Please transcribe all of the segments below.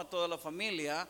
a toda la familia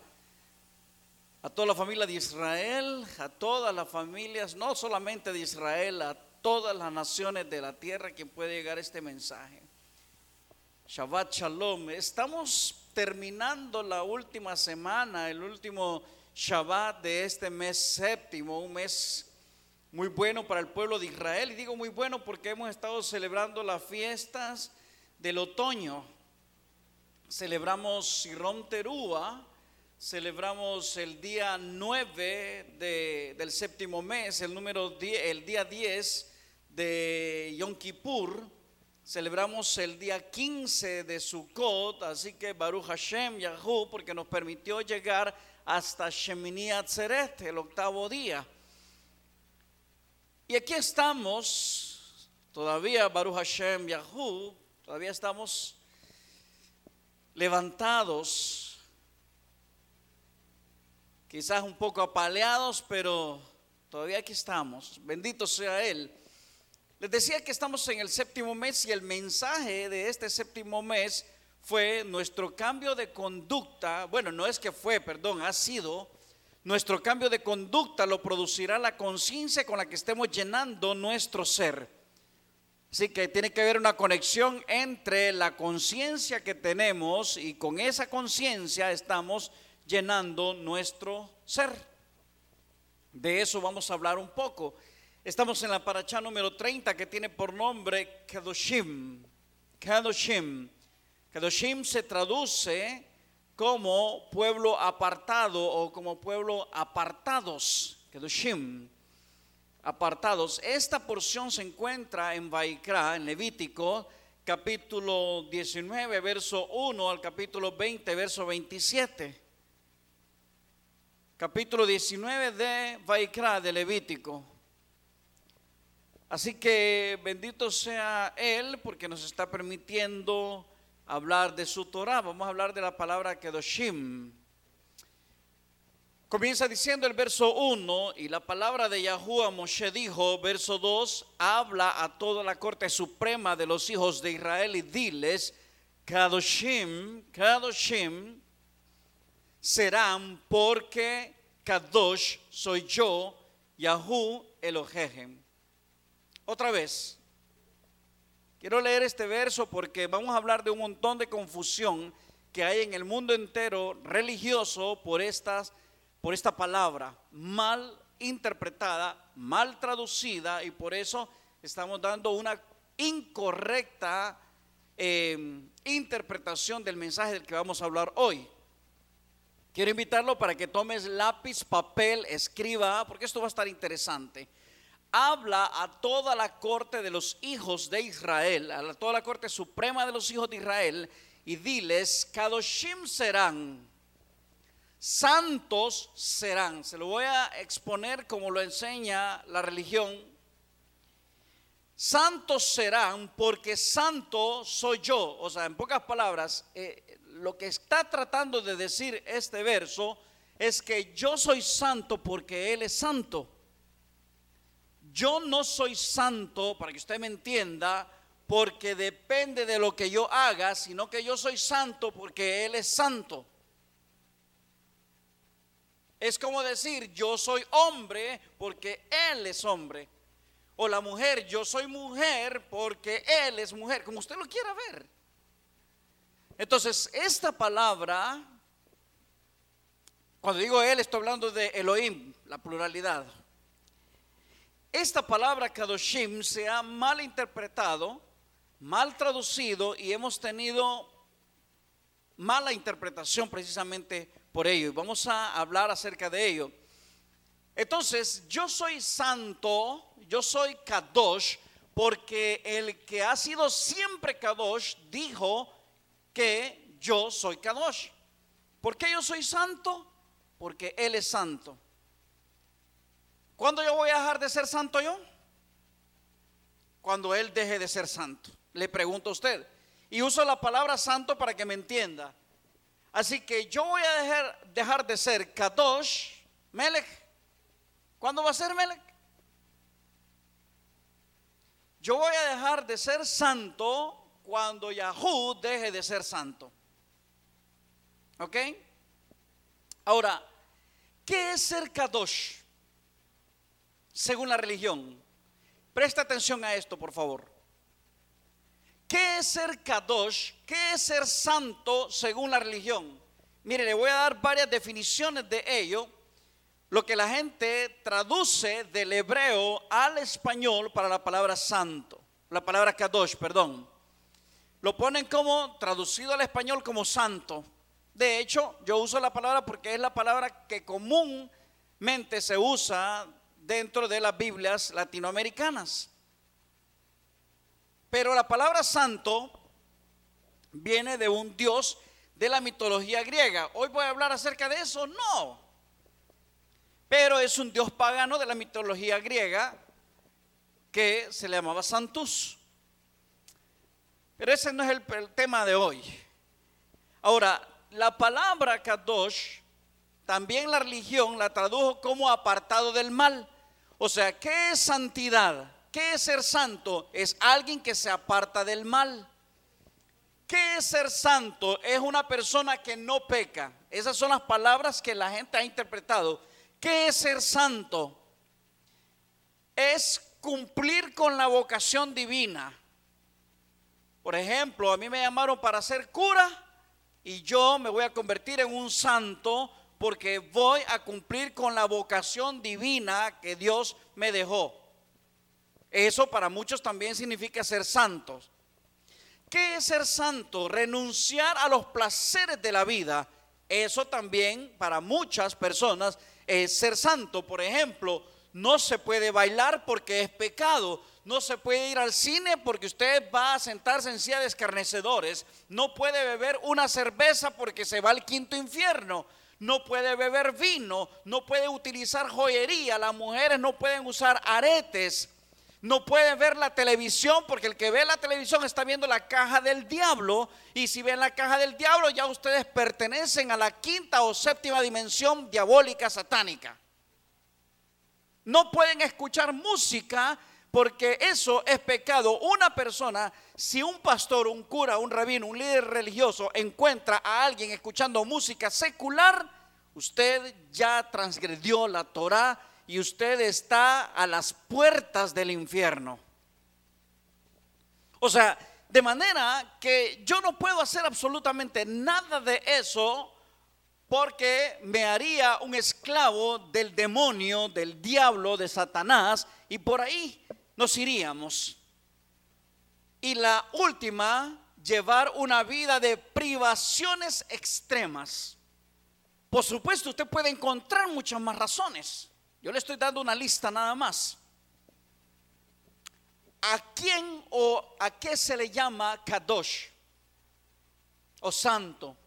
de Israel, a todas las familias, no solamente de Israel, a todas las naciones de la tierra quien puede llegar este mensaje. Shabbat Shalom. Estamos terminando la última semana, el último Shabbat de este mes séptimo, un mes muy bueno para el pueblo de Israel. Y digo muy bueno porque hemos estado celebrando las fiestas del otoño. Celebramos Sirom Terúa, celebramos el día 9 del séptimo mes, el día 10 de Yom Kippur, celebramos el día 15 de Sukkot, así que Baruch Hashem Yahu, porque nos permitió llegar hasta Shemini Atzeret, el octavo día. Y aquí estamos, todavía Baruch Hashem Yahu, todavía estamos levantados, quizás un poco apaleados, pero todavía aquí estamos. Bendito sea Él. Les decía que estamos en el séptimo mes y el mensaje de este séptimo mes fue nuestro cambio de conducta. Bueno, no es que fue, perdón, ha sido. Nuestro cambio de conducta lo producirá la conciencia con la que estemos llenando nuestro ser. Así que tiene que haber una conexión entre la conciencia que tenemos y con esa conciencia estamos llenando nuestro ser. De eso vamos a hablar un poco. Estamos en la parashá número 30 que tiene por nombre Kedoshim. Kedoshim. Kedoshim se traduce como pueblo apartado o como pueblo apartados. Kedoshim. Apartados. Esta porción se encuentra en Vaikra, en Levítico, capítulo 19, verso 1 al capítulo 20, verso 27. Capítulo 19 de Vaikra, de Levítico. Así que bendito sea Él porque nos está permitiendo hablar de su Torah. Vamos a hablar de la palabra Kedoshim. Comienza diciendo el verso 1, y la palabra de Yahuwah Moshe dijo, verso 2, habla a toda la corte suprema de los hijos de Israel y diles, Kadoshim, Kadoshim serán porque Kadosh soy yo, Yahu Elohim. Otra vez, quiero leer este verso porque vamos a hablar de un montón de confusión que hay en el mundo entero religioso por esta palabra mal interpretada, mal traducida, y por eso estamos dando una incorrecta interpretación del mensaje del que vamos a hablar hoy. Quiero invitarlo para que tomes lápiz, papel, escriba, porque esto va a estar interesante. Habla a toda la corte de los hijos de Israel, a toda la corte suprema de los hijos de Israel, y diles, Kadoshim serán, santos serán. Se lo voy a exponer como lo enseña la religión. Santos serán porque santo soy yo. O sea, en pocas palabras, lo que está tratando de decir este verso es que yo soy santo porque Él es santo. Yo no soy santo, para que usted me entienda, porque depende de lo que yo haga, sino que yo soy santo porque Él es santo. Es como decir, yo soy hombre porque Él es hombre. O la mujer, yo soy mujer porque Él es mujer, como usted lo quiera ver. Entonces, esta palabra, cuando digo Él, estoy hablando de Elohim, la pluralidad. Esta palabra Kadoshim se ha mal interpretado, mal traducido y hemos tenido mala interpretación precisamente por ello. Y vamos a hablar acerca de ello. Entonces, yo soy santo, yo soy Kadosh, porque el que ha sido siempre Kadosh dijo que yo soy Kadosh. ¿Por qué yo soy santo? Porque Él es santo. ¿Cuándo yo voy a dejar de ser santo yo? Cuando Él deje de ser santo. Le pregunto a usted. Y uso la palabra santo para que me entienda. Así que yo voy a dejar de ser Kadosh, Melech. ¿Cuándo va a ser Melech? Yo voy a dejar de ser santo cuando Yahú deje de ser santo. ¿Ok? Ahora, ¿qué es ser Kadosh según la religión? Presta atención a esto, por favor. ¿Qué es ser Kadosh? ¿Qué es ser santo según la religión? Mire, le voy a dar varias definiciones de ello. Lo que la gente traduce del hebreo al español para la palabra santo, la palabra Kadosh, perdón. Lo ponen como traducido al español como santo. De hecho, yo uso la palabra porque es la palabra que comúnmente se usa dentro de las Biblias latinoamericanas. Pero la palabra santo viene de un dios de la mitología griega. ¿Hoy voy a hablar acerca de eso? No. Pero es un dios pagano de la mitología griega que se le llamaba Santus. Pero ese no es el tema de hoy. Ahora, la palabra Kadosh, también la religión la tradujo como apartado del mal. O sea, ¿qué es santidad? ¿Qué es ser santo? Es alguien que se aparta del mal. ¿Qué es ser santo? Es una persona que no peca. Esas son las palabras que la gente ha interpretado. ¿Qué es ser santo? Es cumplir con la vocación divina. Por ejemplo, a mí me llamaron para ser cura y yo me voy a convertir en un santo porque voy a cumplir con la vocación divina que Dios me dejó. Eso para muchos también significa ser santos. ¿Qué es ser santo? Renunciar a los placeres de la vida. Eso también para muchas personas es ser santo. Por ejemplo, no se puede bailar porque es pecado. No se puede ir al cine porque usted va a sentarse en silla de escarnecedores. No puede beber una cerveza porque se va al quinto infierno. No puede beber vino. No puede utilizar joyería. Las mujeres no pueden usar aretes. No pueden ver la televisión porque el que ve la televisión está viendo la caja del diablo. Y si ven la caja del diablo, ya ustedes pertenecen a la quinta o séptima dimensión diabólica satánica. No pueden escuchar música porque eso es pecado. Una persona, si un pastor, un cura, un rabino, un líder religioso encuentra a alguien escuchando música secular, usted ya transgredió la Torá y usted está a las puertas del infierno. O sea, de manera que yo no puedo hacer absolutamente nada de eso porque me haría un esclavo del demonio, del diablo, de Satanás, y por ahí nos iríamos. Y la última, llevar una vida de privaciones extremas. Por supuesto, usted puede encontrar muchas más razones. Yo le estoy dando una lista nada más. ¿A quién o a qué se le llama Kadosh o santo?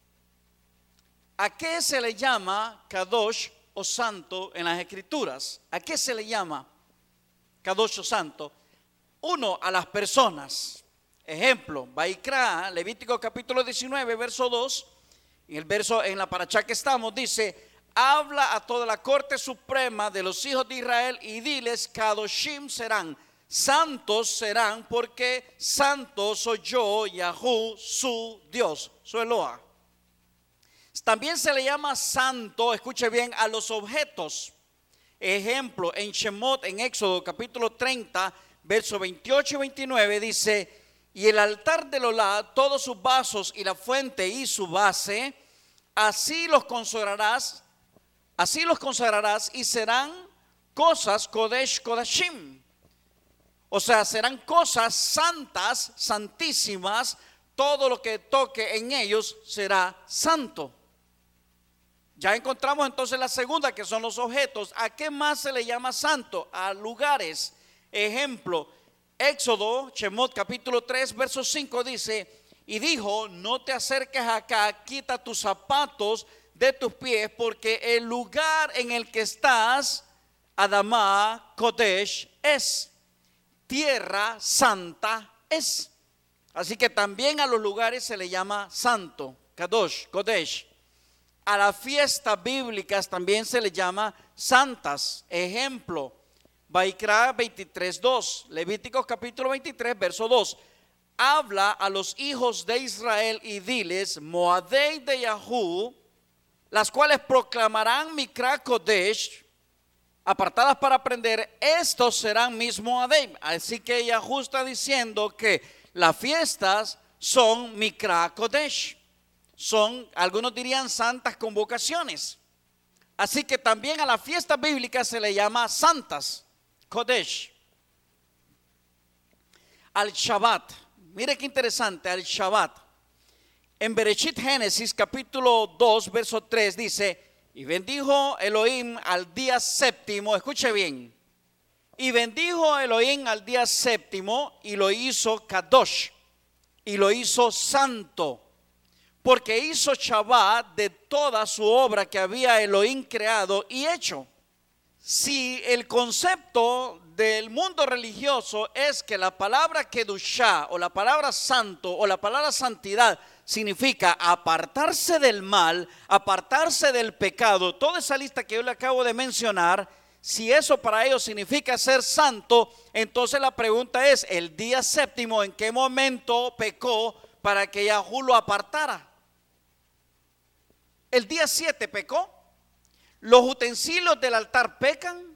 ¿A qué se le llama Kadosh o santo en las escrituras? ¿A qué se le llama Kadosh o santo? Uno, a las personas. Ejemplo, Vaikra, Levítico capítulo 19, verso 2. En la parashá que estamos dice: habla a toda la corte suprema de los hijos de Israel y diles: Kadoshim serán, santos serán, porque santo soy yo, Yahú, su Dios, su Eloah. También se le llama santo, escuche bien, a los objetos. Ejemplo, en Shemot, en Éxodo capítulo 30, versos 28 y 29 dice: y el altar del Olá, todos sus vasos y la fuente y su base, así los consagrarás y serán cosas Kodesh Kodashim. O sea, serán cosas santas, santísimas. Todo lo que toque en ellos será santo. Ya encontramos entonces la segunda, que son los objetos. ¿A qué más se le llama santo? A lugares. Ejemplo, Éxodo, Shemot capítulo 3, verso 5 dice: y dijo: no te acerques acá, quita tus zapatos de tus pies, porque el lugar en el que estás, Adamá Kodesh, es tierra santa es. Así que también a los lugares se le llama santo, Kadosh, Kodesh. A las fiestas bíblicas también se le llama santas. Ejemplo, Vaikra 23:2, Levíticos capítulo 23, verso 2. habla a los hijos de Israel y diles: Moadei de Yahú, las cuales proclamarán Mikra Kodesh, apartadas para aprender, estos serán mis Moadei. Así que Yahú está diciendo que las fiestas son Mikra Kodesh, son, algunos dirían, santas convocaciones. Así que también a las fiestas bíblicas se le llama santas, Kodesh. Al Shabbat, mire qué interesante, al Shabbat. En Bereshit Génesis capítulo 2 verso 3 dice: y bendijo Elohim al día séptimo, escuche bien, y bendijo Elohim al día séptimo y lo hizo Kadosh, y lo hizo santo, porque hizo Shabbat de toda su obra que había Elohim creado y hecho. Si el concepto del mundo religioso es que la palabra Kedushá o la palabra santo o la palabra santidad significa apartarse del mal, apartarse del pecado, toda esa lista que yo le acabo de mencionar, si eso para ellos significa ser santo, entonces la pregunta es: el día séptimo, ¿en qué momento pecó para que Yahú lo apartara? El día 7 pecó. Los utensilios del altar pecan.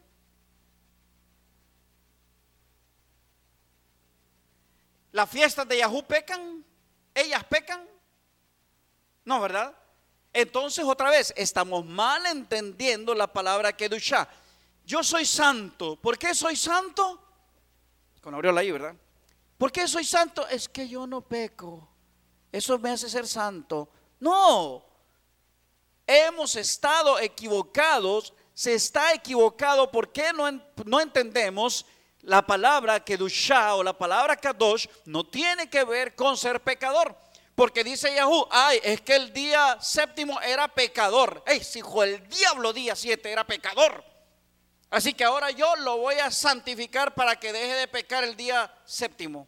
Las fiestas de Yahú pecan. Ellas pecan. No, ¿verdad? Entonces otra vez estamos mal entendiendo la palabra Kedushá. Yo soy santo. ¿Por qué soy santo? Con Aureola ahí, ¿verdad? ¿Por qué soy santo? Es que yo no peco. Eso me hace ser santo. No. Hemos estado equivocados. Se está equivocado porque no entendemos la palabra Kedushá o la palabra Kadosh. No tiene que ver con ser pecador. Porque dice Yahú: ay, es que el día séptimo era pecador. Hijo, el diablo día 7 era pecador. Así que ahora yo lo voy a santificar para que deje de pecar el día séptimo.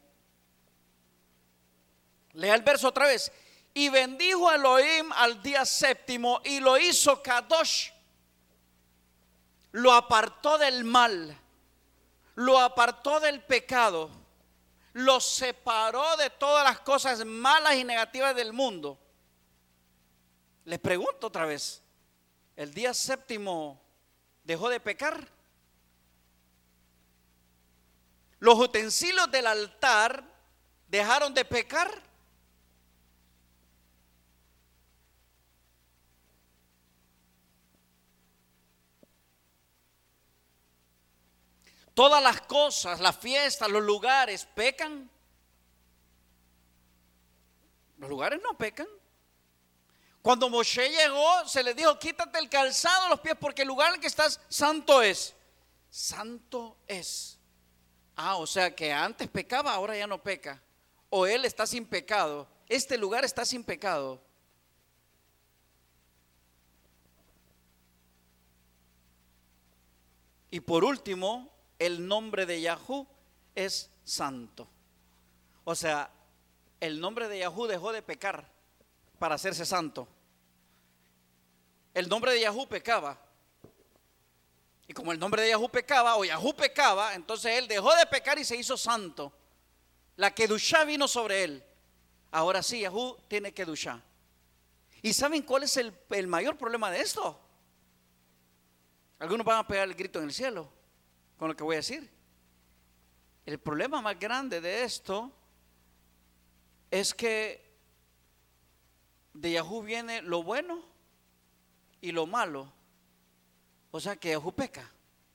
Lea el verso otra vez. Y bendijo Elohim al día séptimo y lo hizo Kadosh. Lo apartó del mal, lo apartó del pecado, lo separó de todas las cosas malas y negativas del mundo. Les pregunto otra vez: ¿el día séptimo dejó de pecar? ¿Los utensilios del altar dejaron de pecar? Todas las cosas, las fiestas, los lugares pecan. Los lugares no pecan. Cuando Moshe llegó, se le dijo: quítate el calzado de los pies, porque el lugar en el que estás santo es. Santo es. O sea que antes pecaba, ahora ya no peca. O él está sin pecado. Este lugar está sin pecado. Y por último, el nombre de Yahú es santo. O sea, el nombre de Yahú dejó de pecar para hacerse santo. El nombre de Yahú pecaba. Y como el nombre de Yahú pecaba, o Yahú pecaba, entonces él dejó de pecar y se hizo santo. La Kedushá vino sobre él. Ahora sí, Yahú tiene Kedushá. ¿Y saben cuál es el mayor problema de esto? Algunos van a pegar el grito en el cielo con lo que voy a decir. El problema más grande de esto es que de Yahú viene lo bueno y lo malo. O sea que Yahú peca.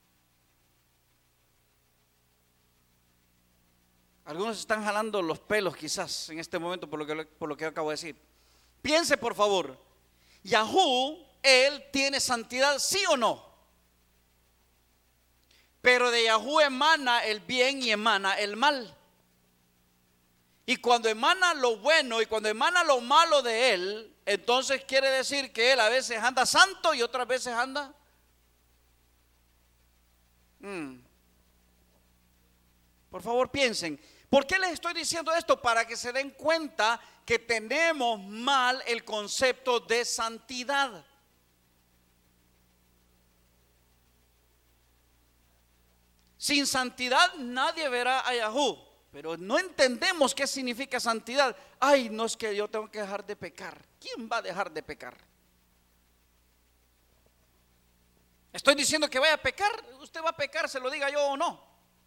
Algunos están jalando los pelos quizás en este momento por lo que acabo de decir. Piense por favor, Yahú, él tiene santidad, ¿sí o no? Pero de Yahú emana el bien y emana el mal. Y cuando emana lo bueno y cuando emana lo malo de él, entonces quiere decir que él a veces anda santo y otras veces anda. Por favor piensen. ¿Por qué les estoy diciendo esto? Para que se den cuenta que tenemos mal el concepto de santidad. Sin santidad nadie verá a Yahú. pero no entendemos qué significa santidad. Ay, no, es que yo tengo que dejar de pecar. ¿Quién va a dejar de pecar? Estoy diciendo que vaya a pecar. Usted va a pecar, se lo diga yo o no.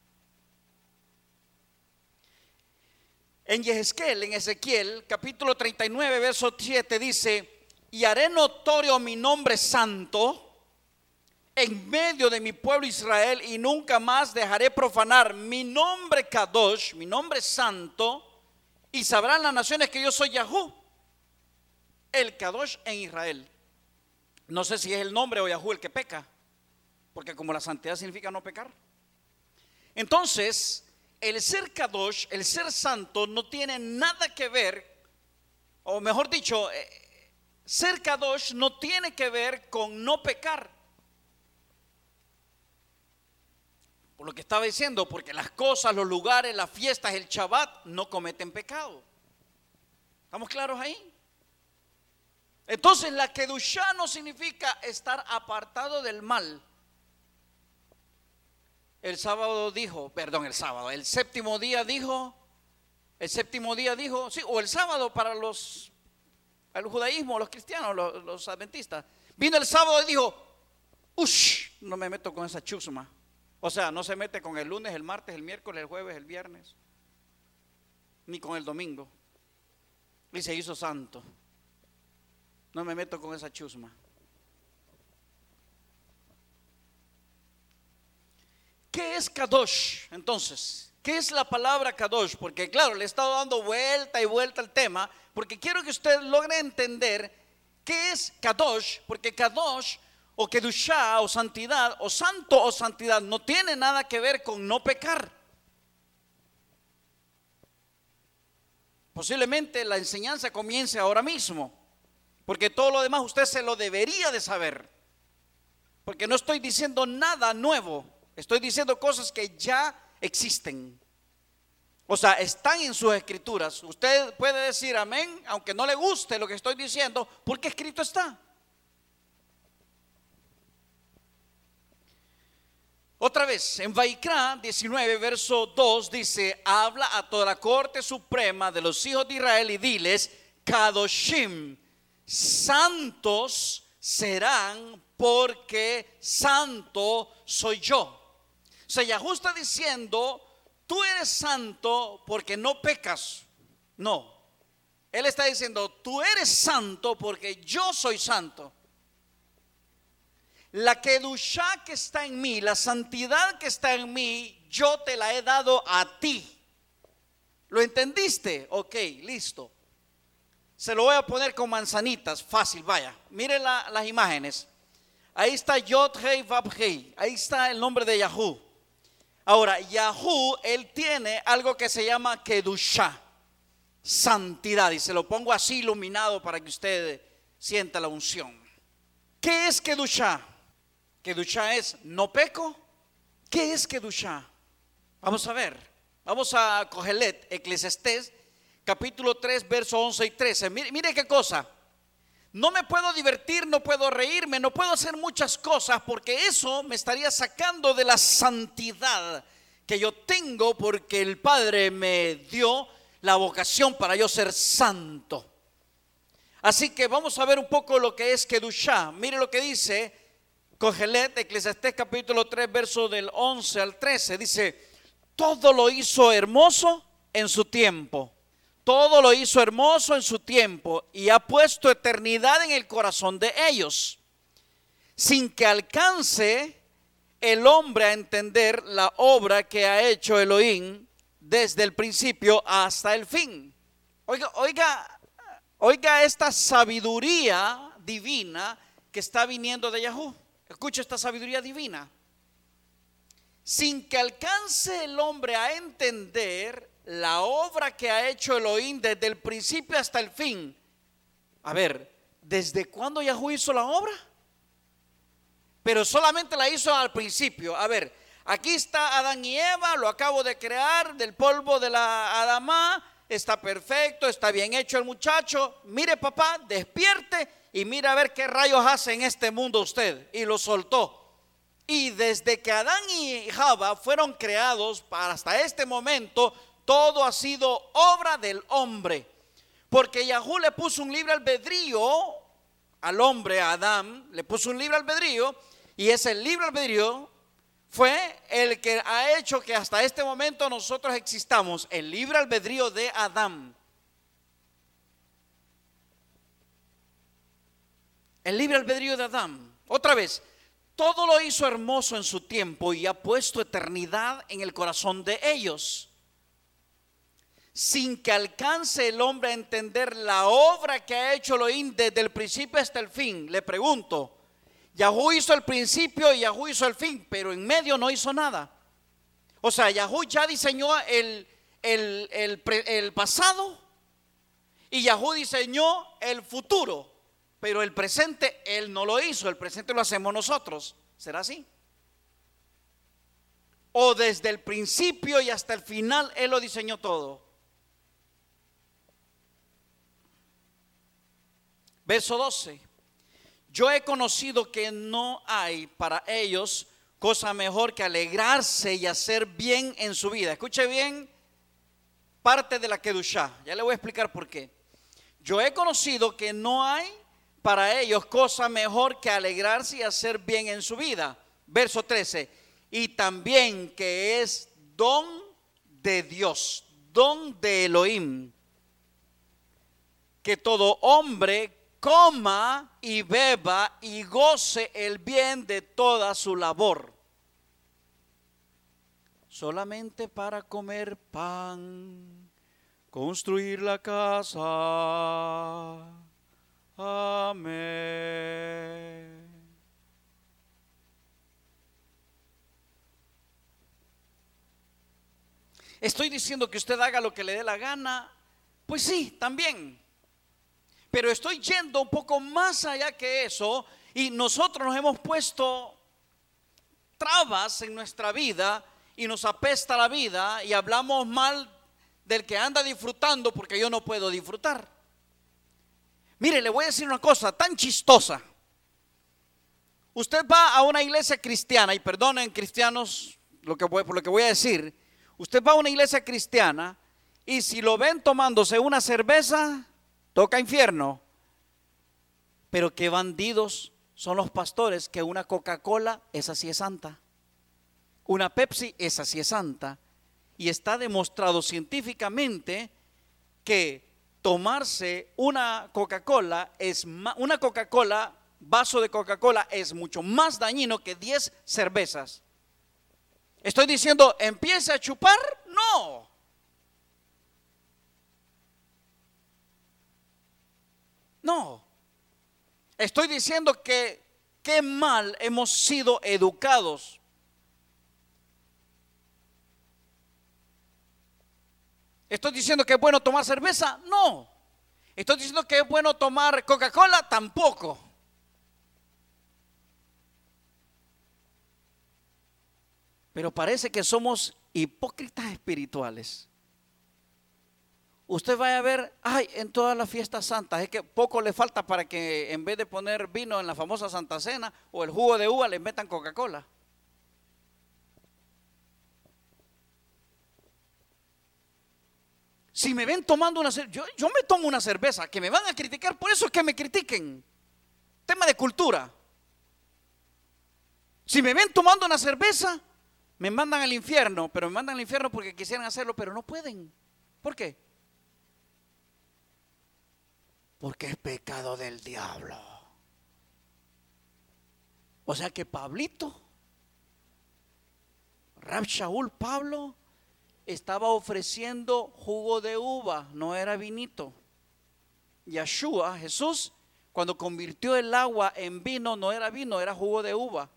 En Yehezquiel, en Ezequiel, capítulo 39, verso 7 dice: y haré notorio mi nombre santo en medio de mi pueblo Israel, y nunca más dejaré profanar mi nombre Kadosh, mi nombre santo, y sabrán las naciones que yo soy Yahú, el Kadosh en Israel. No sé si es el nombre o Yahú el que peca, porque como la santidad significa no pecar. Entonces, el ser Kadosh, el ser santo, no tiene nada que ver, o mejor dicho, ser Kadosh no tiene que ver con no pecar. Por lo que estaba diciendo, porque las cosas, los lugares, las fiestas, el Shabbat no cometen pecado. ¿Estamos claros ahí? Entonces la Kedushá no significa estar apartado del mal. El séptimo día dijo, sí, o el sábado para el judaísmo, los cristianos, los adventistas. Vino el sábado y dijo: ush, no me meto con esa chusma. O sea, no se mete con el lunes, el martes, el miércoles, el jueves, el viernes, ni con el domingo. Y se hizo santo. No me meto con esa chusma. ¿Qué es Kadosh? Entonces, ¿qué es la palabra Kadosh? Porque claro, le he estado dando vuelta y vuelta al tema, porque quiero que usted logre entender qué es Kadosh, porque Kadosh o Kedushá o santidad o santo o santidad no tiene nada que ver con no pecar. Posiblemente la enseñanza comience ahora mismo, porque todo lo demás usted se lo debería de saber, porque no estoy diciendo nada nuevo, estoy diciendo cosas que ya existen. O sea, están en sus escrituras. Usted puede decir amén, aunque no le guste lo que estoy diciendo, porque escrito está. Otra vez, en Vaikra 19, verso 2 dice: habla a toda la corte suprema de los hijos de Israel y diles: Kadoshim, santos serán porque santo soy yo. O sea, Yahú está diciendo: tú eres santo porque no pecas. No, Él está diciendo: tú eres santo porque yo soy santo. La Kedushá que está en mí, la santidad que está en mí, yo te la he dado a ti. ¿Lo entendiste? Ok, listo. Se lo voy a poner con manzanitas, fácil, vaya. Mire las imágenes. Ahí está Yod Hei Vav Hei. Ahí está el nombre de Yahú. Ahora, Yahú, él tiene algo que se llama Kedushá, santidad. Y se lo pongo así iluminado para que usted sienta la unción. ¿Qué es Kedushá? Kedushá es no peco. ¿Qué es Kedushá? Vamos a ver. Vamos a Kohelet, Eclesiastés, capítulo 3, verso 11 y 13. Mire qué cosa. No me puedo divertir, no puedo reírme, no puedo hacer muchas cosas, porque eso me estaría sacando de la santidad que yo tengo, porque el Padre me dio la vocación para yo ser santo. Así que vamos a ver un poco lo que es Kedushá. Mire lo que dice Kohelet, Eclesiastés capítulo 3, verso del 11 al 13. Dice: todo lo hizo hermoso en su tiempo. Todo lo hizo hermoso en su tiempo, y ha puesto eternidad en el corazón de ellos, sin que alcance el hombre a entender la obra que ha hecho Elohim desde el principio hasta el fin. Oiga esta sabiduría divina que está viniendo de Yahú. Escucha esta sabiduría divina. Sin que alcance el hombre a entender la obra que ha hecho Elohim desde el principio hasta el fin. A ver, ¿desde cuándo Yahú hizo la obra? Pero solamente la hizo al principio. A ver, aquí está Adán y Eva, lo acabo de crear del polvo de la Adamá. Está perfecto, está bien hecho el muchacho. Mire, papá, despierte y mira a ver qué rayos hace en este mundo usted. Y lo soltó. Y desde que Adán y Java fueron creados hasta este momento, todo ha sido obra del hombre. Porque Yahú le puso un libre albedrío al hombre, a Adán, le puso un libre albedrío, y ese libre albedrío fue el que ha hecho que hasta este momento nosotros existamos, el libre albedrío de Adán. El libre albedrío de Adán. Otra vez, todo lo hizo hermoso en su tiempo y ha puesto eternidad en el corazón de ellos. Sin que alcance el hombre a entender la obra que ha hecho Elohim desde el principio hasta el fin. Le pregunto, Yahú hizo el principio y Yahú hizo el fin, pero en medio no hizo nada. O sea, Yahú ya diseñó el pasado y Yahú diseñó el futuro, pero el presente Él no lo hizo, el presente lo hacemos nosotros. ¿Será así? O desde el principio y hasta el final Él lo diseñó todo. Verso 12. Yo he conocido que no hay para ellos cosa mejor que alegrarse y hacer bien en su vida. Escuche bien parte de la Kedushá. Ya le voy a explicar por qué. Yo he conocido que no hay para ellos cosa mejor que alegrarse y hacer bien en su vida. Verso 13. Y también que es don de Dios, don de Elohim, que todo hombre coma y beba y goce el bien de toda su labor. Solamente para comer pan, construir la casa. Amén. Estoy diciendo que usted haga lo que le dé la gana. Pues sí, también. Pero estoy yendo un poco más allá que eso, y nosotros nos hemos puesto trabas en nuestra vida y nos apesta la vida y hablamos mal del que anda disfrutando porque yo no puedo disfrutar. Mire, le voy a decir una cosa tan chistosa. Usted va a una iglesia cristiana, y perdonen cristianos por lo que voy a decir. Usted va a una iglesia cristiana y si lo ven tomándose una cerveza, toca infierno. Pero qué bandidos son los pastores que una Coca-Cola, esa sí es santa. Una Pepsi, esa sí es santa. Y está demostrado científicamente que tomarse una Coca-Cola vaso de Coca-Cola es mucho más dañino que 10 cervezas. Estoy diciendo, ¿empiece a chupar? No. No. Estoy diciendo que qué mal hemos sido educados. ¿Estoy diciendo que es bueno tomar cerveza? No. ¿Estoy diciendo que es bueno tomar Coca-Cola? Tampoco. Pero parece que somos hipócritas espirituales. Usted vaya a ver, en todas las fiestas santas, es que poco le falta para que en vez de poner vino en la famosa Santa Cena o el jugo de uva le metan Coca-Cola. Si me ven tomando una cerveza, yo me tomo una cerveza, que me van a criticar, por eso es que me critiquen. Tema de cultura. Si me ven tomando una cerveza, me mandan al infierno, pero me mandan al infierno porque quisieran hacerlo, pero no pueden. ¿Por qué? Porque es pecado del diablo. O sea que Pablito, Rab Shaul Pablo, estaba ofreciendo jugo de uva, no era vinito. Yeshua, Jesús, cuando convirtió el agua en vino, no era vino, era jugo de uva.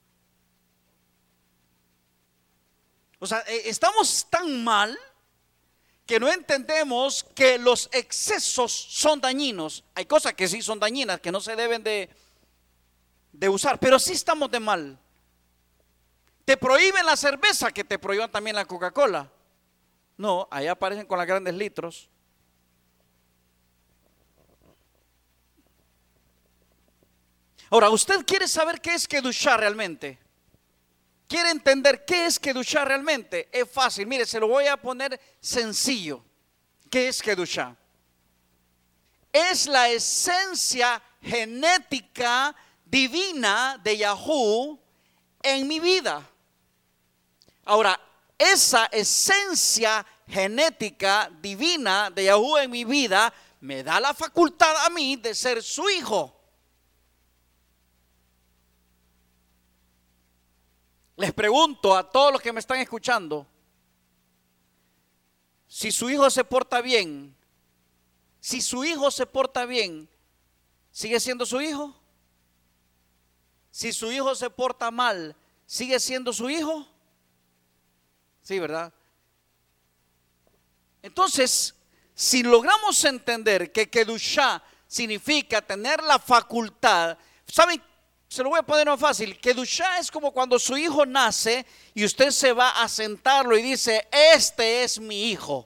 O sea, estamos tan mal que no entendemos que los excesos son dañinos. Hay cosas que sí son dañinas, que no se deben de usar, pero sí estamos de mal. Te prohíben la cerveza, que te prohíban también la Coca-Cola. No, ahí aparecen con las grandes litros. Ahora, ¿usted quiere saber qué es Kedushá realmente? quiere entender qué es Kedushá realmente, es fácil. Mire, se lo voy a poner sencillo. ¿Qué es Kedushá? Es la esencia genética divina de Yahú en mi vida. Ahora, esa esencia genética divina de Yahú en mi vida me da la facultad a mí de ser su hijo. Les pregunto a todos los que me están escuchando, si su hijo se porta bien, ¿sigue siendo su hijo? Si su hijo se porta mal, ¿sigue siendo su hijo? Sí, ¿verdad? Entonces, si logramos entender que Kedushá significa tener la facultad, ¿saben? Se lo voy a poner más fácil. Kedushá es como cuando su hijo nace y usted se va a sentarlo y dice, este es mi hijo.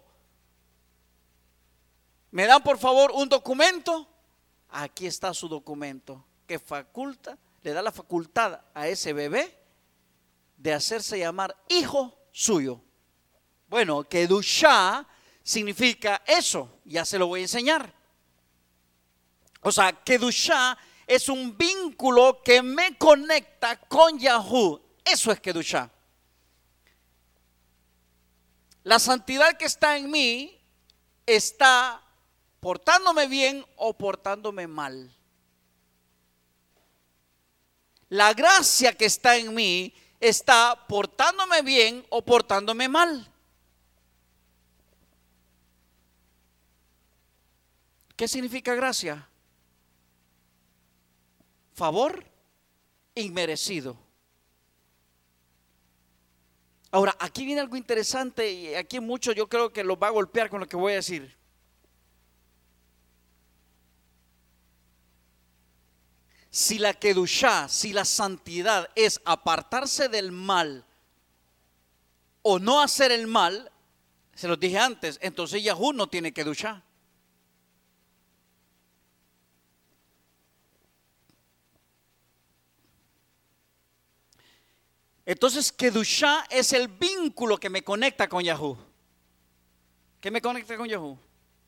¿Me dan por favor un documento? Aquí está su documento que le da la facultad a ese bebé de hacerse llamar hijo suyo. Bueno, Kedushá significa eso, ya se lo voy a enseñar. O sea, Kedushá es un vínculo que me conecta con Yahú. Eso es Kedushá. La santidad que está en mí está portándome bien o portándome mal. La gracia que está en mí está portándome bien o portándome mal. ¿Qué significa gracia? Favor inmerecido. Ahora, aquí viene algo interesante y aquí muchos yo creo que los va a golpear con lo que voy a decir. Si la Kedushá, si la santidad es apartarse del mal o no hacer el mal, se los dije antes, entonces Yahú no tiene Kedushá. Entonces Kedushá es el vínculo que me conecta con Yahú. ¿Qué me conecta con Yahú?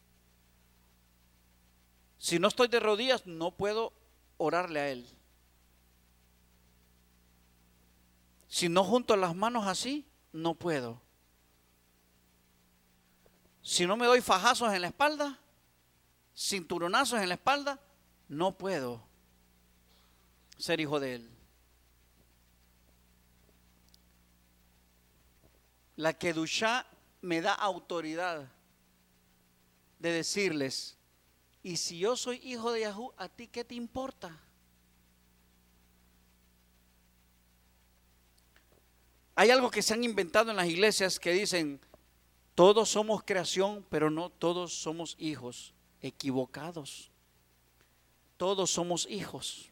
Si no estoy de rodillas, no puedo orarle a Él. Si no junto las manos así, no puedo. Si no me doy fajazos en la espalda, cinturonazos en la espalda, no puedo ser hijo de Él. La Kedushá me da autoridad de decirles, y si yo soy hijo de Yahú, ¿a ti qué te importa? Hay algo que se han inventado en las iglesias que dicen, todos somos creación, pero no todos somos hijos. Equivocados. Todos somos hijos.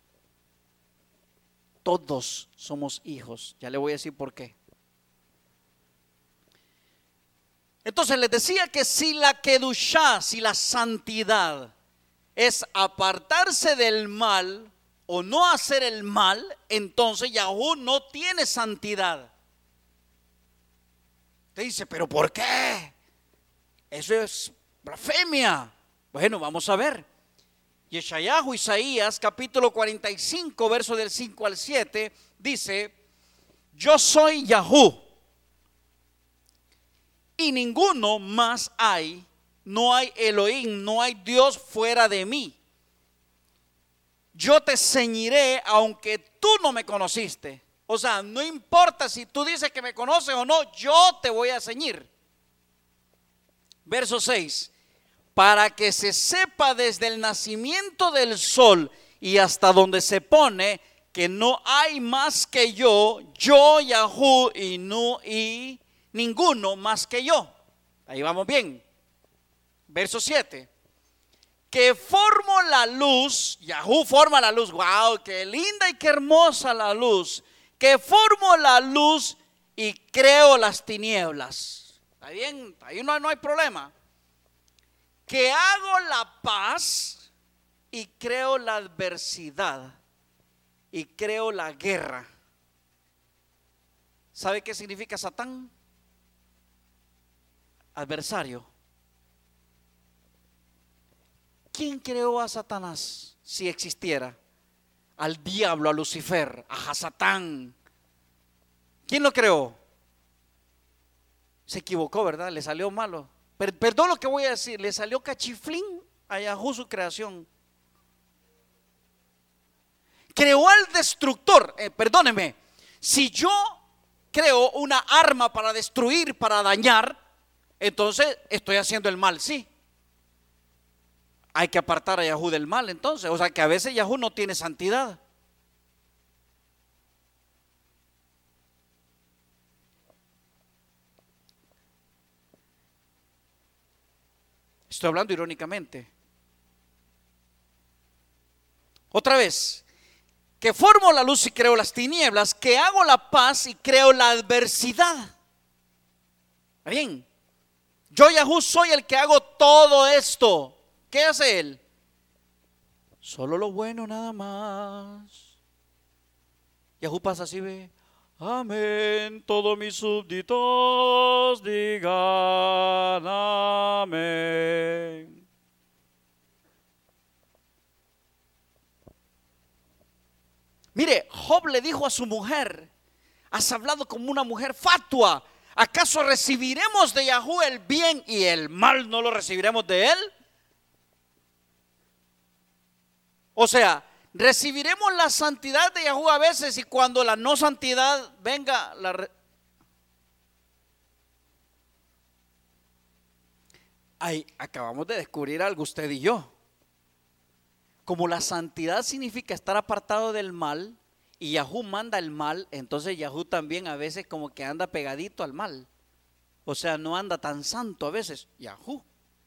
Todos somos hijos. Ya le voy a decir por qué. Entonces les decía que si la Kedushá, si la santidad es apartarse del mal o no hacer el mal, entonces Yahú no tiene santidad. Te dice, ¿pero por qué? Eso es blasfemia. Bueno, vamos a ver. Yeshayahu, Isaías, capítulo 45, verso del 5 al 7, dice, yo soy Yahú y ninguno más hay, no hay Elohim, no hay Dios fuera de mí. Yo te ceñiré aunque tú no me conociste. O sea, no importa si tú dices que me conoces o no, yo te voy a ceñir. Verso 6. Para que se sepa desde el nacimiento del sol y hasta donde se pone que no hay más que yo Yahú y ninguno más que yo. Ahí vamos bien. Verso 7. Que formo la luz, Yahú forma la luz. Wow, qué linda y qué hermosa la luz. Que formo la luz y creo las tinieblas. ¿Está bien? Ahí no hay problema. Que hago la paz y creo la adversidad y creo la guerra. ¿Sabe qué significa Satán? Adversario. ¿Quién creó a Satanás si existiera? Al diablo, a Lucifer, a Satán. ¿Quién lo creó? Se equivocó, ¿verdad? Le salió malo. Perdón lo que voy a decir, le salió cachiflín a Yahú su creación. Creó al destructor. Perdóneme, si yo creo una arma para destruir, para dañar, entonces estoy haciendo el mal, sí. Hay que apartar a Yahú del mal entonces. O sea que a veces Yahú no tiene santidad. Estoy hablando irónicamente. Otra vez, que formo la luz y creo las tinieblas, que hago la paz y creo la adversidad. Bien, yo Yahú soy el que hago todo esto. ¿Qué hace él? Solo lo bueno nada más. Yahú pasa así, ve. Amén, todos mis súbditos digan amén. Mire, Job le dijo a su mujer: has hablado como una mujer fatua. ¿Acaso recibiremos de Yahú el bien y el mal no lo recibiremos de él? O sea, recibiremos la santidad de Yahú a veces, y cuando la no santidad venga, acabamos de descubrir algo usted y yo. Como la santidad significa estar apartado del mal, y Yahú manda el mal, entonces Yahú también a veces como que anda pegadito al mal. O sea, no anda tan santo a veces, Yahú.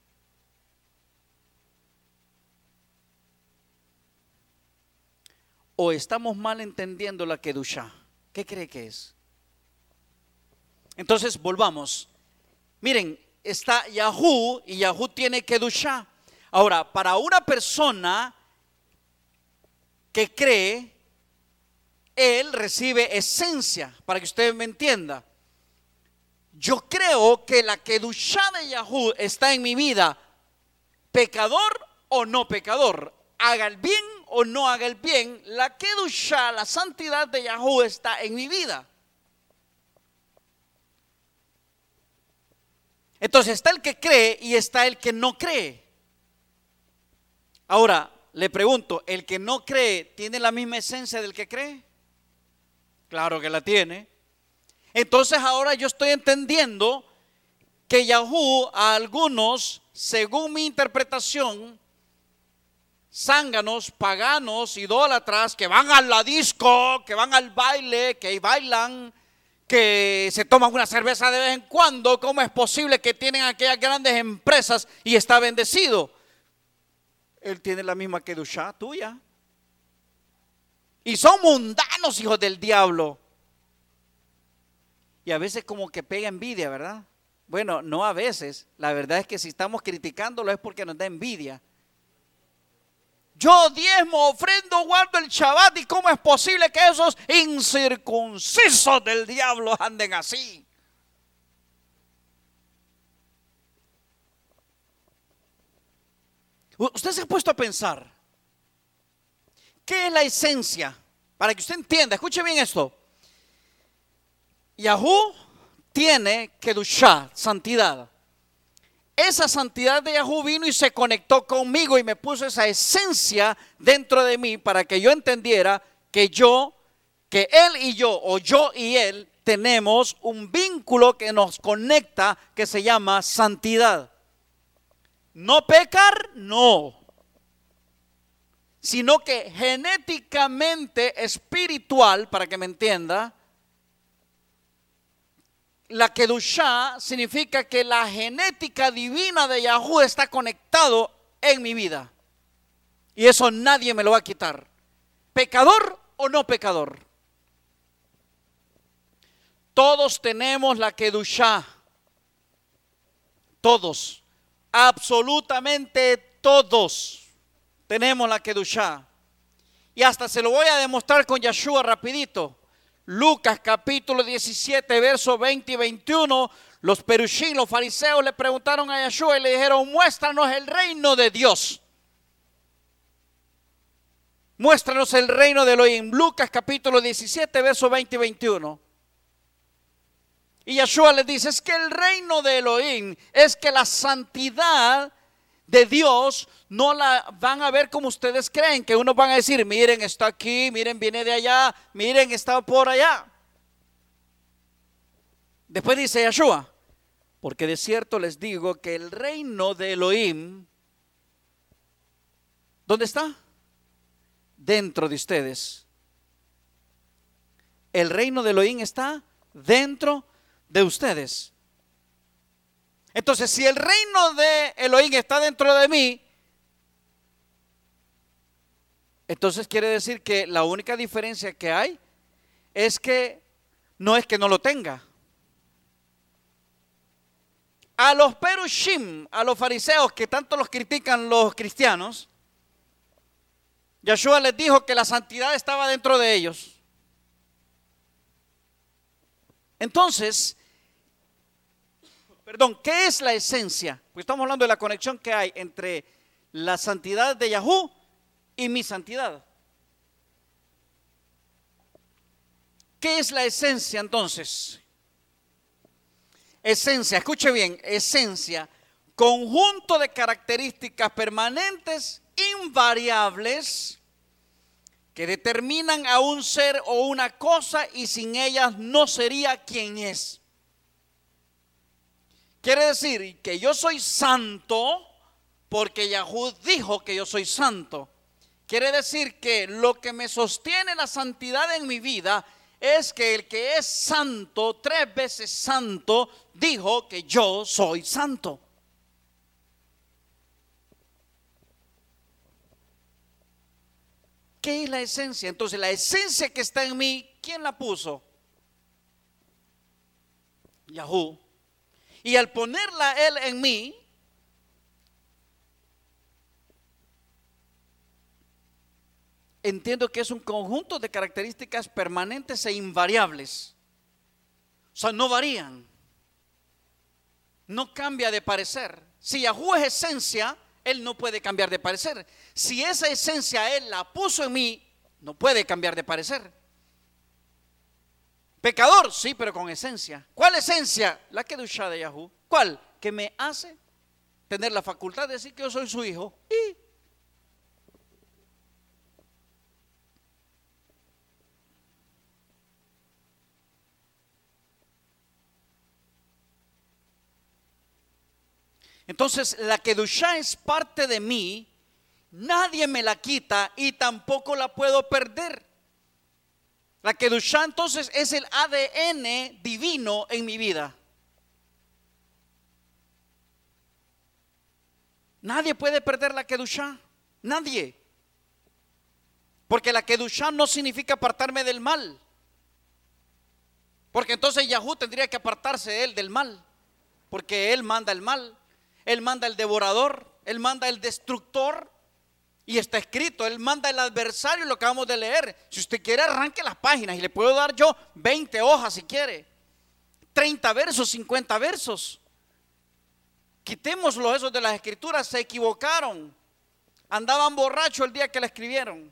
¿O estamos mal entendiendo la Kedushá? ¿Qué cree que es? Entonces volvamos. Miren, está Yahú y Yahú tiene Kedushá. Ahora, para una persona que cree, él recibe esencia, para que usted me entienda. Yo creo que la Kedushá de Yahú está en mi vida, pecador o no pecador, haga el bien o no haga el bien, la Kedushá, la santidad de Yahú está en mi vida. Entonces está el que cree y está el que no cree. Ahora le pregunto, ¿el que no cree tiene la misma esencia del que cree? Claro que la tiene. Entonces ahora yo estoy entendiendo que Yahú a algunos, según mi interpretación, zánganos, paganos, idólatras, que van a la disco, que van al baile, que bailan, que se toman una cerveza de vez en cuando, ¿cómo es posible que tienen aquellas grandes empresas y está bendecido? Él tiene la misma Kedushá tuya. Y son mundanos, hijos del diablo. Y a veces como que pega envidia, ¿verdad? Bueno, no a veces. La verdad es que si estamos criticándolo es porque nos da envidia. Yo diezmo, ofrendo, guardo el Shabbat, y ¿cómo es posible que esos incircuncisos del diablo anden así? Usted se ha puesto a pensar, ¿qué es la esencia? Para que usted entienda, escuche bien esto. Yahú tiene Kedushá, santidad. Esa santidad de Yahú vino y se conectó conmigo y me puso esa esencia dentro de mí para que yo entendiera que él y yo, o yo y él, tenemos un vínculo que nos conecta que se llama santidad. No pecar, no. Sino que genéticamente espiritual, para que me entienda, la Kedushá significa que la genética divina de Yahú está conectado en mi vida. Y eso nadie me lo va a quitar. ¿Pecador o no pecador? Todos tenemos la Kedushá. Todos. Absolutamente todos tenemos la Kedushá. Y hasta se lo voy a demostrar con Yeshua rapidito. Lucas capítulo 17, versos 20 y 21, los perushim, los fariseos le preguntaron a Yeshua y le dijeron: muéstranos el reino de Dios. Muéstranos el reino de Elohim. Lucas capítulo 17, versos 20 y 21. Y Yeshua les dice: es que el reino de Elohim es que la santidad de Dios no la van a ver como ustedes creen, que unos van a decir: miren, está aquí, miren, viene de allá, miren, está por allá. Después dice Yeshua: porque de cierto les digo que el reino de Elohim, ¿dónde está? Dentro de ustedes. El reino de Elohim está dentro de ustedes. Entonces, si el reino de Elohim está dentro de mí, entonces quiere decir que la única diferencia que hay es que no lo tenga. A los perushim, a los fariseos que tanto los critican los cristianos, Yeshua les dijo que la santidad estaba dentro de ellos. Entonces, ¿qué es la esencia? Pues estamos hablando de la conexión que hay entre la santidad de Yahú y mi santidad. ¿Qué es la esencia entonces? Esencia, escuche bien, esencia, conjunto de características permanentes, invariables, que determinan a un ser o una cosa y sin ellas no sería quien es. Quiere decir que yo soy santo porque Yahú dijo que yo soy santo. Quiere decir que lo que me sostiene la santidad en mi vida es que el que es santo, 3 veces santo, dijo que yo soy santo. ¿Qué es la esencia? Entonces, la esencia que está en mí, ¿quién la puso? Yahú. Y al ponerla Él en mí, entiendo que es un conjunto de características permanentes e invariables. O sea, no varían. No cambia de parecer. Si Yahú es esencia, Él no puede cambiar de parecer. Si esa esencia Él la puso en mí, no puede cambiar de parecer. Pecador, sí, pero con esencia. ¿Cuál esencia? La Kedushá de Yahú. ¿Cuál? Que me hace tener la facultad de decir que yo soy su hijo. Y entonces la Kedushá es parte de mí, nadie me la quita y tampoco la puedo perder. La Kedushá entonces es el ADN divino en mi vida. Nadie puede perder la Kedushá, nadie. Porque la Kedushá no significa apartarme del mal. Porque entonces Yahú tendría que apartarse él del mal. Porque él manda el mal. Él manda el devorador, Él manda el destructor. Y está escrito, Él manda el adversario, lo acabamos de leer. Si usted quiere, arranque las páginas y le puedo dar yo 20 hojas si quiere. 30 versos, 50 versos. Quitémoslo esos de las escrituras, se equivocaron. Andaban borrachos el día que la escribieron.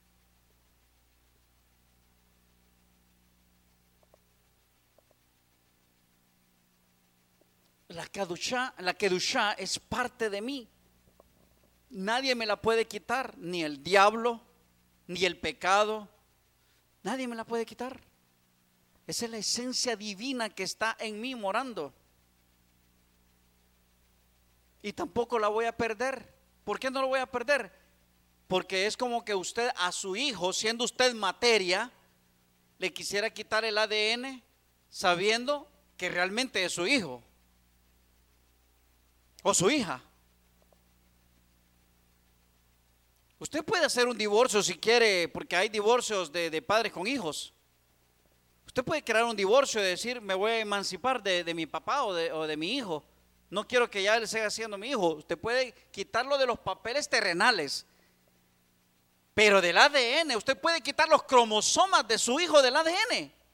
La Kedushá es parte de mí. Nadie me la puede quitar, ni el diablo, ni el pecado. Nadie me la puede quitar. Esa es la esencia divina que está en mí morando. Y tampoco la voy a perder. ¿Por qué no la voy a perder? Porque es como que usted a su hijo, siendo usted materia, le quisiera quitar el ADN sabiendo que realmente es su hijo o su hija. Usted puede hacer un divorcio si quiere, porque hay divorcios de padres con hijos. Usted puede crear un divorcio y decir: me voy a emancipar de mi papá o de mi hijo. No quiero que ya él siga siendo mi hijo. Usted puede quitarlo de los papeles terrenales, pero del ADN, usted puede quitar los cromosomas de su hijo del ADN.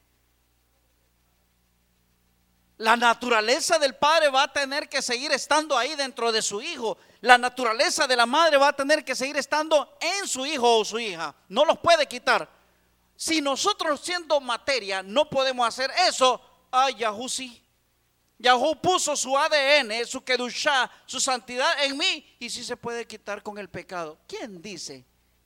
La naturaleza del padre va a tener que seguir estando ahí dentro de su hijo. La naturaleza de la madre va a tener que seguir estando en su hijo o su hija. No los puede quitar. Si nosotros siendo materia no podemos hacer eso, Yahú sí. Yahú puso su ADN, su kedushá, su santidad en mí, y sí se puede quitar con el pecado. ¿Quién dice?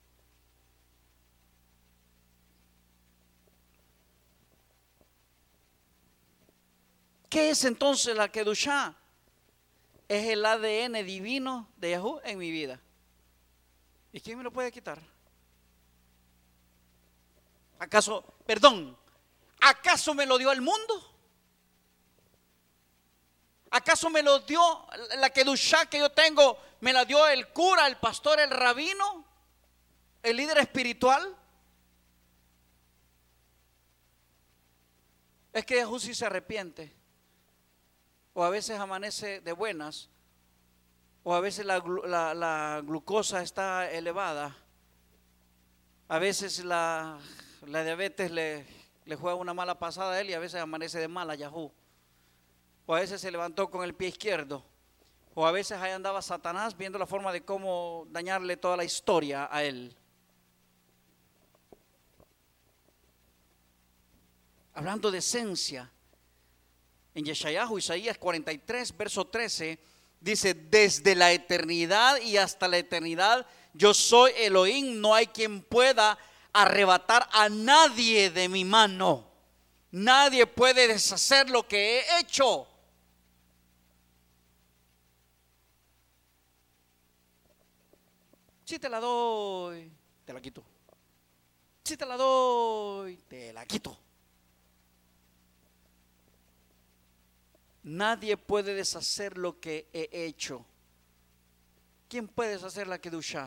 ¿Qué es entonces la kedushá? Es el ADN divino de Yahú en mi vida. ¿Y quién me lo puede quitar? ¿Acaso me lo dio el mundo? ¿Acaso me lo dio la kedushá que yo tengo? ¿Me la dio el cura, el pastor, el rabino, el líder espiritual? Es que Yahú sí se arrepiente. O a veces amanece de buenas, o a veces la glucosa está elevada, a veces la diabetes le juega una mala pasada a él y a veces amanece de mala Yahú. O a veces se levantó con el pie izquierdo, o a veces ahí andaba Satanás viendo la forma de cómo dañarle toda la historia a él. Hablando de esencia, en Yeshayahu, Isaías 43, verso 13, dice: desde la eternidad y hasta la eternidad, yo soy Elohim, no hay quien pueda arrebatar a nadie de mi mano. Nadie puede deshacer lo que he hecho. Si te la doy, te la quito. Si te la doy, te la quito. Nadie puede deshacer lo que he hecho. ¿Quién puede deshacer la kedushá?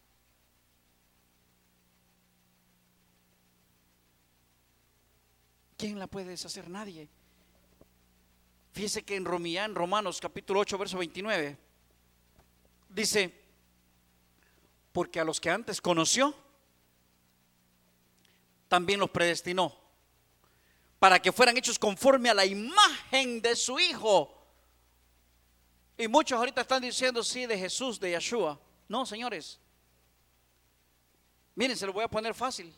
¿Quién la puede deshacer? Nadie. Fíjese que en Romanos capítulo 8, verso 29, dice: porque a los que antes conoció, también los predestinó, para que fueran hechos conforme a la imagen de su Hijo. Y muchos ahorita están diciendo sí de Jesús, de Yeshua. No, señores. Miren, se lo voy a poner fácil.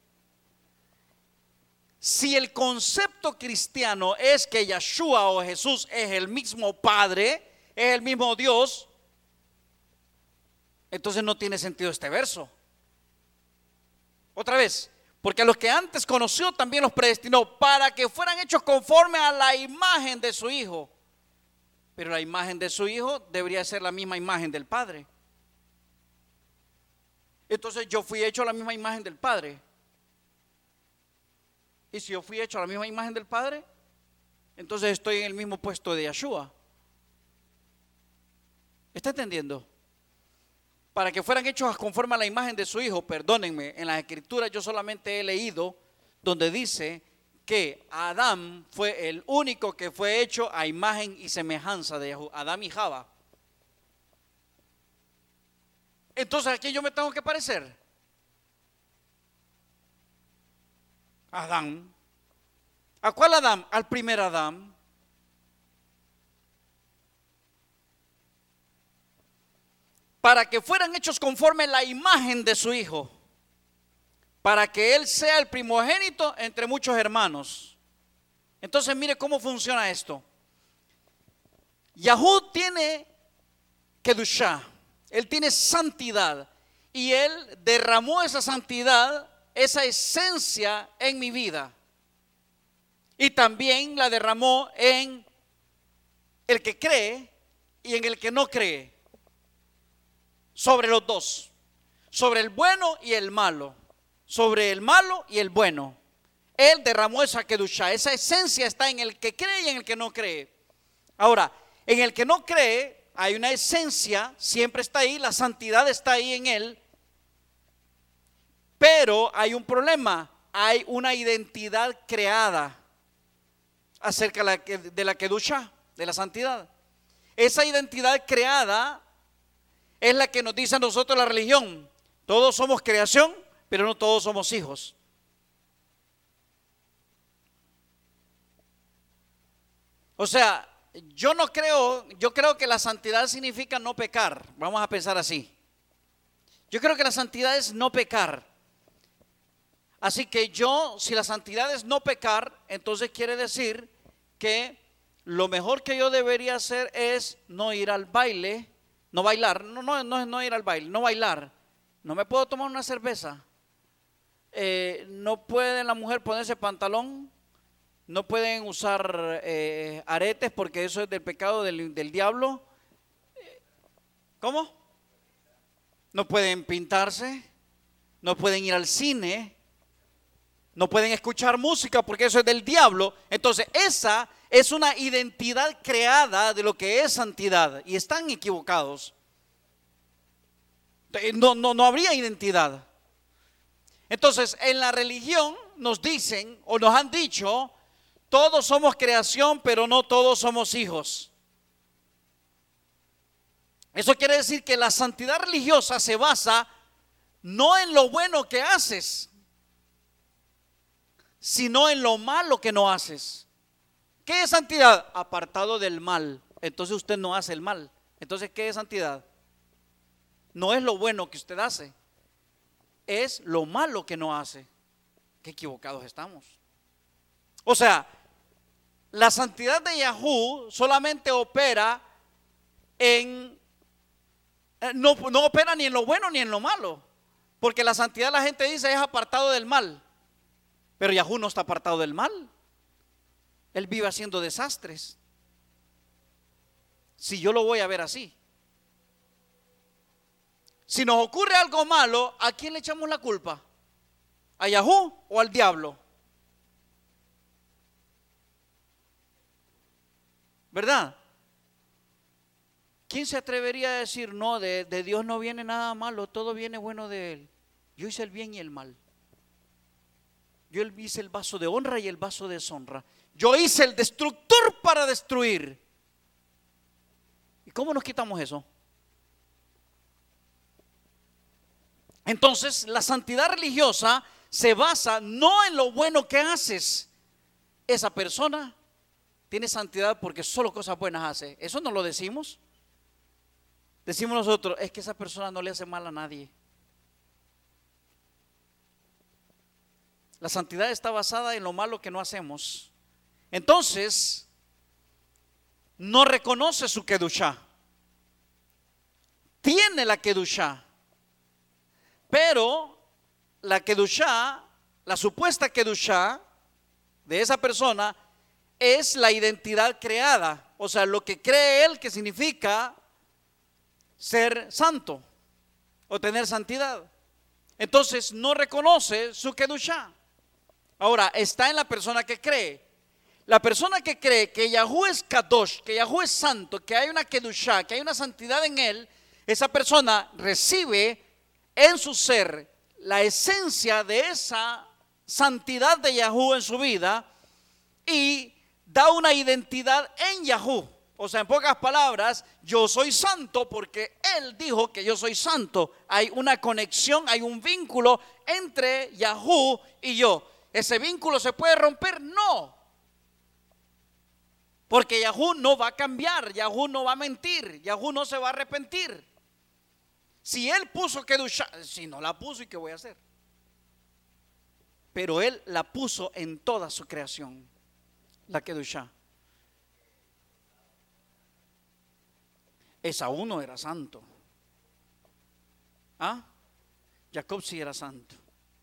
Si el concepto cristiano es que Yeshua o Jesús es el mismo Padre, es el mismo Dios, entonces no tiene sentido este verso. Otra vez: porque a los que antes conoció también los predestinó para que fueran hechos conforme a la imagen de su Hijo. Pero la imagen de su Hijo debería ser la misma imagen del Padre. Entonces yo fui hecho a la misma imagen del Padre. Y si yo fui hecho a la misma imagen del Padre, entonces estoy en el mismo puesto de Yeshua. ¿Está entendiendo? Para que fueran hechos conforme a la imagen de su Hijo. Perdónenme, en las Escrituras yo solamente he leído donde dice que Adán fue el único que fue hecho a imagen y semejanza de Yahú. Adán y Java. Entonces, ¿a quién yo me tengo que parecer? Adán. ¿A cuál Adán? Al primer Adán. Para que fueran hechos conforme a la imagen de su Hijo, para que Él sea el primogénito entre muchos hermanos. Entonces mire cómo funciona esto. Yahú tiene kedushá, Él tiene santidad, y Él derramó esa santidad, esa esencia en mi vida, y también la derramó en el que cree y en el que no cree. Sobre los dos, sobre el bueno y el malo, sobre el malo y el bueno. Él derramó esa kedushá, esa esencia está en el que cree y en el que no cree. Ahora, en el que no cree hay una esencia, siempre está ahí, la santidad está ahí en él, pero hay un problema, hay una identidad creada acerca de la kedushá, de la santidad. Esa identidad creada es la que nos dice a nosotros la religión: todos somos creación, pero no todos somos hijos. O sea, yo creo que la santidad significa no pecar. Vamos a pensar así. Yo creo que la santidad es no pecar. Así que si la santidad es no pecar, entonces quiere decir que lo mejor que yo debería hacer es no ir al baile, no bailar, no ir al baile, no bailar. No me puedo tomar una cerveza. No puede la mujer ponerse pantalón. No pueden usar aretes porque eso es del pecado del diablo. ¿Cómo? No pueden pintarse. No pueden ir al cine. No pueden escuchar música porque eso es del diablo. Entonces esa es una identidad creada de lo que es santidad. Y están equivocados. No habría identidad. Entonces en la religión nos dicen o nos han dicho: todos somos creación, pero no todos somos hijos. Eso quiere decir que la santidad religiosa se basa no en lo bueno que haces, sino en lo malo que no haces. ¿Qué es santidad? Apartado del mal. Entonces usted no hace el mal. Entonces, ¿qué es santidad? No es lo bueno que usted hace, es lo malo que no hace. Qué equivocados estamos. O sea, la santidad de Yahú solamente opera no opera ni en lo bueno ni en lo malo. Porque la santidad, la gente dice, es apartado del mal. Pero Yahú no está apartado del mal. Él vive haciendo desastres. Si yo lo voy a ver así. Si nos ocurre algo malo, ¿a quién le echamos la culpa? ¿A Yahú o al diablo? ¿Verdad? ¿Quién se atrevería a decir: no, de Dios no viene nada malo, todo viene bueno de Él? Yo hice el bien y el mal. Yo hice el vaso de honra y el vaso de deshonra. Yo hice el destructor para destruir. ¿Y cómo nos quitamos eso? Entonces, la santidad religiosa se basa no en lo bueno que haces. Esa persona tiene santidad porque solo cosas buenas hace. Eso no lo decimos. Decimos nosotros: es que esa persona no le hace mal a nadie. La santidad está basada en lo malo que no hacemos. Entonces, no reconoce su kedushá. Tiene la kedushá, pero la kedushá, la supuesta kedushá de esa persona es la identidad creada. O sea, lo que cree él que significa ser santo o tener santidad. Entonces no reconoce su kedushá. Ahora, está en la persona que cree. La persona que cree que Yahú es kadosh, que Yahú es santo, que hay una kedushá, que hay una santidad en él, esa persona recibe en su ser la esencia de esa santidad de Yahú en su vida y da una identidad en Yahú. O sea, en pocas palabras, yo soy santo porque Él dijo que yo soy santo. Hay una conexión, hay un vínculo entre Yahú y yo. ¿Ese vínculo se puede romper? No. Porque Yahú no va a cambiar, Yahú no va a mentir, Yahú no se va a arrepentir. Si Él puso kedushá, si no la puso, ¿y qué voy a hacer? Pero Él la puso en toda su creación, la kedushá. Esaú no era santo. ¿Ah? Jacob sí era santo.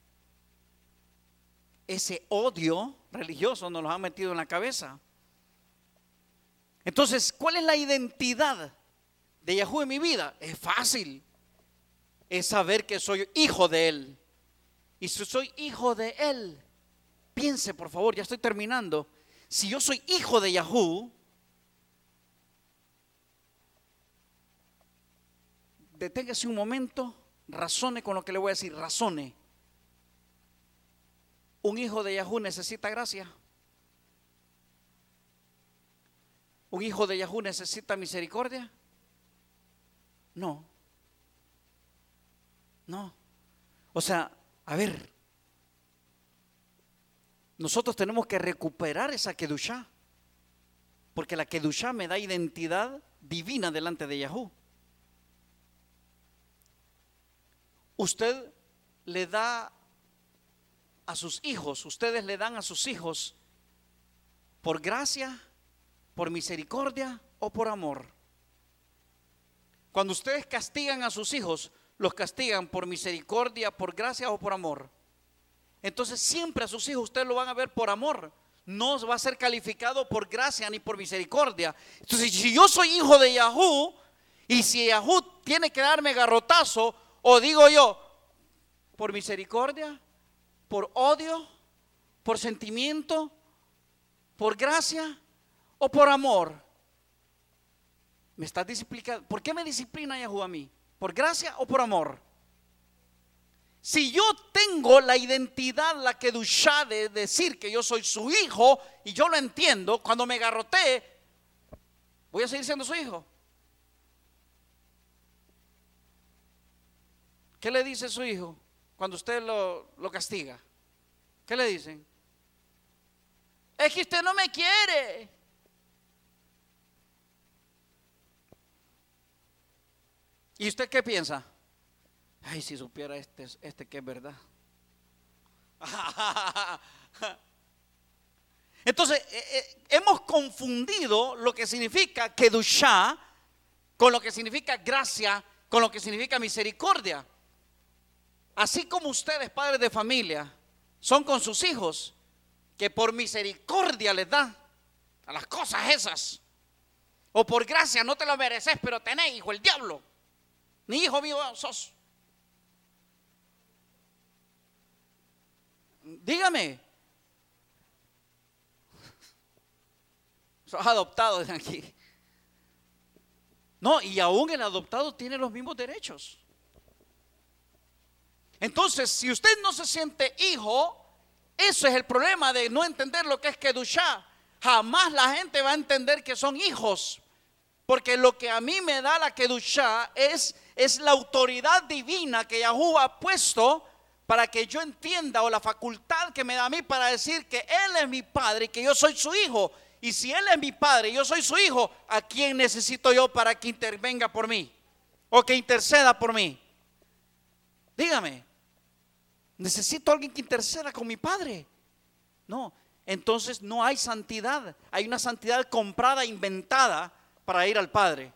Ese odio religioso nos lo han metido en la cabeza. Entonces, ¿cuál es la identidad de Yahú en mi vida? Es fácil. Es saber que soy hijo de Él. Y si soy hijo de Él, piense por favor, ya estoy terminando. Si yo soy hijo de Yahú, deténgase un momento, razone con lo que le voy a decir, razone. ¿Un hijo de Yahú necesita gracia? ¿Un hijo de Yahú necesita misericordia? No. No. O sea, a ver, nosotros tenemos que recuperar esa kedushá. Porque la Kedushá me da identidad divina delante de Yahú. Usted le da a sus hijos, ustedes le dan a sus hijos por gracia, por misericordia o por amor. Cuando ustedes castigan a sus hijos, los castigan por misericordia, por gracia o por amor. Entonces siempre a sus hijos ustedes lo van a ver por amor. No va a ser calificado por gracia ni por misericordia. Entonces, si yo soy hijo de Yahú, y si Yahú tiene que darme garrotazo, o digo yo, por misericordia, por odio, por sentimiento, por gracia o por amor, me estás disciplinando. ¿Por qué me disciplina Yahú a mí? ¿Por gracia o por amor? Si yo tengo la identidad, la kedushá de decir que yo soy su hijo, y yo lo entiendo, cuando me garrotee, voy a seguir siendo su hijo. ¿Qué le dice su hijo cuando usted lo castiga? ¿Qué le dicen? Es que usted no me quiere. ¿Y usted qué piensa? Ay, si supiera este que es verdad. Entonces, hemos confundido lo que significa kedushá con lo que significa gracia, con lo que significa misericordia. Así como ustedes, padres de familia, son con sus hijos, que por misericordia les da a las cosas esas, o por gracia no te lo mereces, pero tenés, hijo el diablo, ni hijo mío sos. Dígame, sos adoptado de aquí. No, y aún el adoptado tiene los mismos derechos. Entonces, si usted no se siente hijo, eso es el problema de no entender lo que es kedushá. Jamás la gente va a entender que son hijos, porque lo que a mí me da la kedushá es la autoridad divina que Yahú ha puesto para que yo entienda, o la facultad que me da a mí para decir que Él es mi padre y que yo soy su hijo. Y si Él es mi padre y yo soy su hijo, ¿a quién necesito yo para que intervenga por mí o que interceda por mí? Dígame, ¿necesito a alguien que interceda con mi padre? No, entonces no hay santidad. Hay una santidad comprada, inventada para ir al Padre.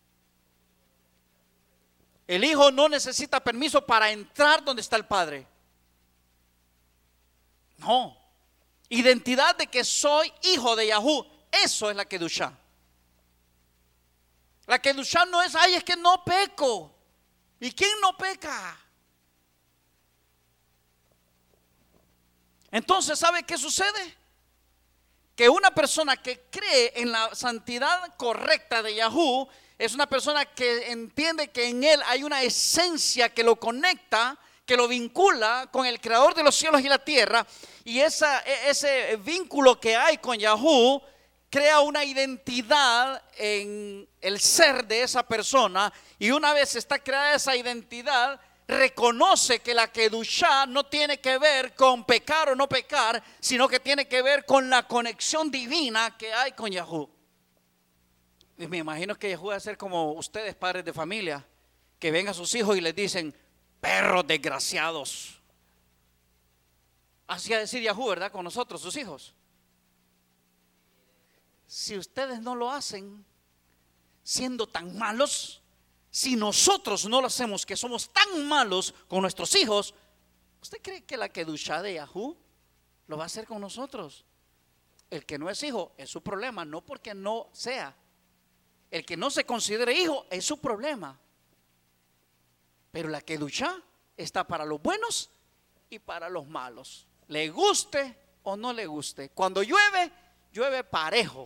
El hijo no necesita permiso para entrar donde está el Padre. No. Identidad de que soy hijo de Yahú. Eso es la kedushá. La kedushá no es, ay, es que no peco. ¿Y quién no peca? Entonces, ¿sabe qué sucede? Que una persona que cree en la santidad correcta de Yahú es una persona que entiende que en él hay una esencia que lo conecta, que lo vincula con el creador de los cielos y la tierra, y ese vínculo que hay con Yahú crea una identidad en el ser de esa persona, y una vez está creada esa identidad, reconoce que la kedushá no tiene que ver con pecar o no pecar, sino que tiene que ver con la conexión divina que hay con Yahú. Y me imagino que Yahú va a ser como ustedes, padres de familia, que ven a sus hijos y les dicen, perros desgraciados. Así a decir Yahú, ¿verdad? Con nosotros, sus hijos. Si ustedes no lo hacen, siendo tan malos, si nosotros no lo hacemos, que somos tan malos con nuestros hijos, ¿usted cree que la kedushá de Yahú lo va a hacer con nosotros? El que no es hijo es su problema, no porque no sea. El que no se considere hijo es su problema. Pero la kedushá está para los buenos y para los malos, le guste o no le guste. Cuando llueve, llueve parejo.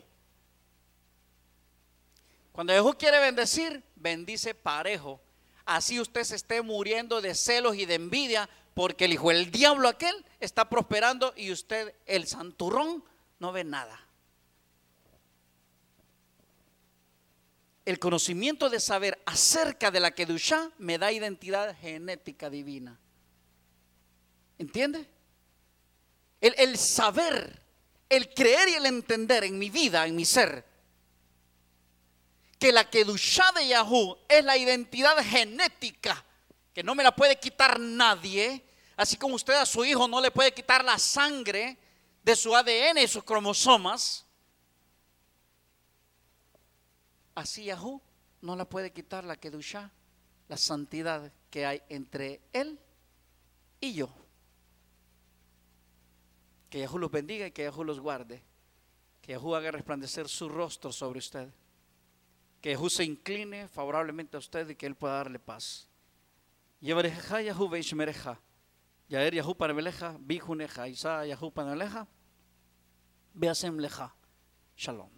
Cuando Yahú quiere bendecir, bendice parejo. Así usted se esté muriendo de celos y de envidia porque el hijo del diablo aquel está prosperando y usted, el santurrón, no ve nada. El conocimiento de saber acerca de la kedushá me da identidad genética divina. ¿Entiende? El saber, el creer y el entender en mi vida, en mi ser, que la Kedushá de Yahú es la identidad genética, que no me la puede quitar nadie, así como usted a su hijo no le puede quitar la sangre de su ADN y sus cromosomas, así Yahú no la puede quitar la Kedushá, la santidad que hay entre él y yo. Que Yahú los bendiga y que Yahú los guarde. Que Yahú haga resplandecer su rostro sobre usted. Que Yahú se incline favorablemente a usted y que Él pueda darle paz. Yevareja Yahú veishmereja. Yaer Yahú parameleja, bijuneja, Isa Yahú parameleja, beasem leja. Shalom.